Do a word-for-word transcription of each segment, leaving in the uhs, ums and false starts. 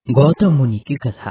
गौतम मुनि की कथा।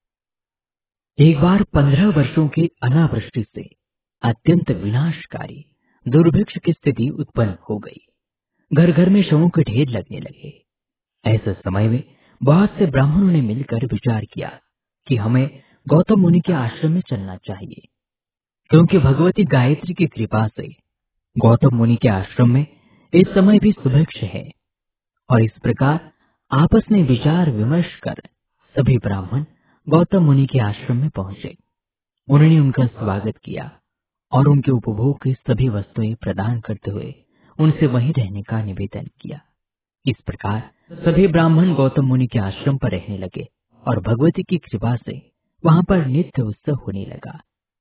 एक बार पंद्रह वर्षों के अनावृष्टि से अत्यंत विनाशकारी दुर्भिक्ष की स्थिति उत्पन्न हो गई। घर घर में शवों के ढेर लगने लगे। ऐसे समय में बहुत से ब्राह्मणों ने मिलकर विचार किया कि हमें गौतम मुनि के आश्रम में चलना चाहिए, क्योंकि भगवती गायत्री की कृपा से गौतम मुनि के आश्रम में इस समय भी सुभिक्ष है। और इस प्रकार आपस में विचार विमर्श कर सभी ब्राह्मण गौतम मुनि के आश्रम में पहुंचे। उन्होंने उनका स्वागत किया और उनके उपभोग की सभी वस्तुएं प्रदान करते हुए उनसे वहीं रहने का निवेदन किया। इस प्रकार सभी ब्राह्मण गौतम मुनि के आश्रम पर रहने लगे और भगवती की कृपा से वहां पर नित्य उत्सव होने लगा।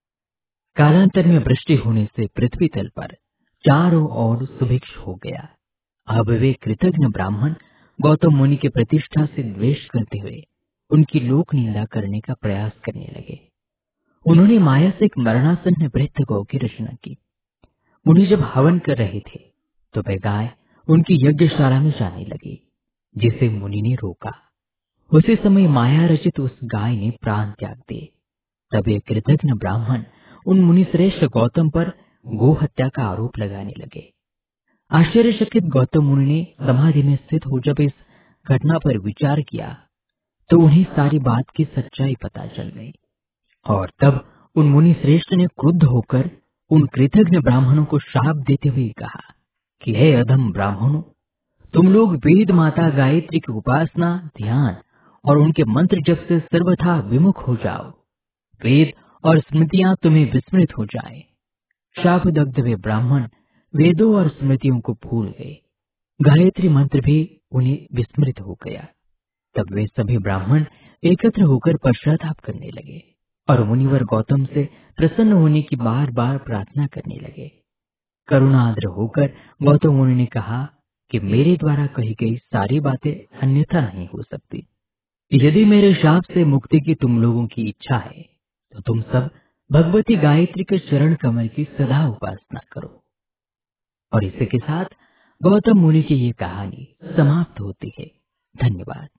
कालांतर में वृष्टि होने से पृथ्वी तल पर चारों ओर सुभिक्ष हो गया। अब वे कृतज्ञ ब्राह्मण गौतम मुनि के प्रतिष्ठा से द्वेष करते हुए उनकी लोक निंदा करने का प्रयास करने लगे। उन्होंने माया से एक मरणासन्न वृद्ध गौ की रचना की। मुनि जब हवन कर रहे थे तो वह गाय उनकी यज्ञशाला में जाने लगी, जिसे मुनि ने रोका। उसी समय माया रचित उस गाय ने प्राण त्याग दिए। तब ये कृतज्ञ ब्राह्मण उन मुनि श्रेष्ठ गौतम पर गो हत्या का आरोप लगाने लगे। आश्चर्यचकित गौतम मुनि ने समाधि में स्थित हो जब इस घटना पर विचार किया तो उन्हें सारी बात की सच्चाई पता चल गई। और तब उन मुनि श्रेष्ठ ने क्रुद्ध होकर उन कृतज्ञ ब्राह्मणों को शाप देते हुए कहा कि हे अधम ब्राह्मणों, तुम लोग वेद माता गायत्री की उपासना, ध्यान और उनके मंत्र जप से सर्वथा विमुख हो जाओ। वेद और स्मृतियां तुम्हें विस्मृत हो जाए। शाप दग्ध वे ब्राह्मण वेदों और स्मृतियों को भूल गए। गायत्री मंत्र भी उन्हें विस्मृत हो गया। तब वे सभी ब्राह्मण एकत्र होकर पश्चाताप करने लगे और मुनिवर गौतम से प्रसन्न होने की बार बार प्रार्थना करने लगे। करुणाद्र होकर गौतम मुनि ने कहा कि मेरे द्वारा कही गई सारी बातें अन्यथा नहीं हो सकती। यदि मेरे शाप से मुक्ति की तुम लोगों की इच्छा है तो तुम सब भगवती गायत्री के चरण कमल की सदा उपासना करो। और इसी के साथ गौतम मुनि की ये कहानी समाप्त होती है। धन्यवाद।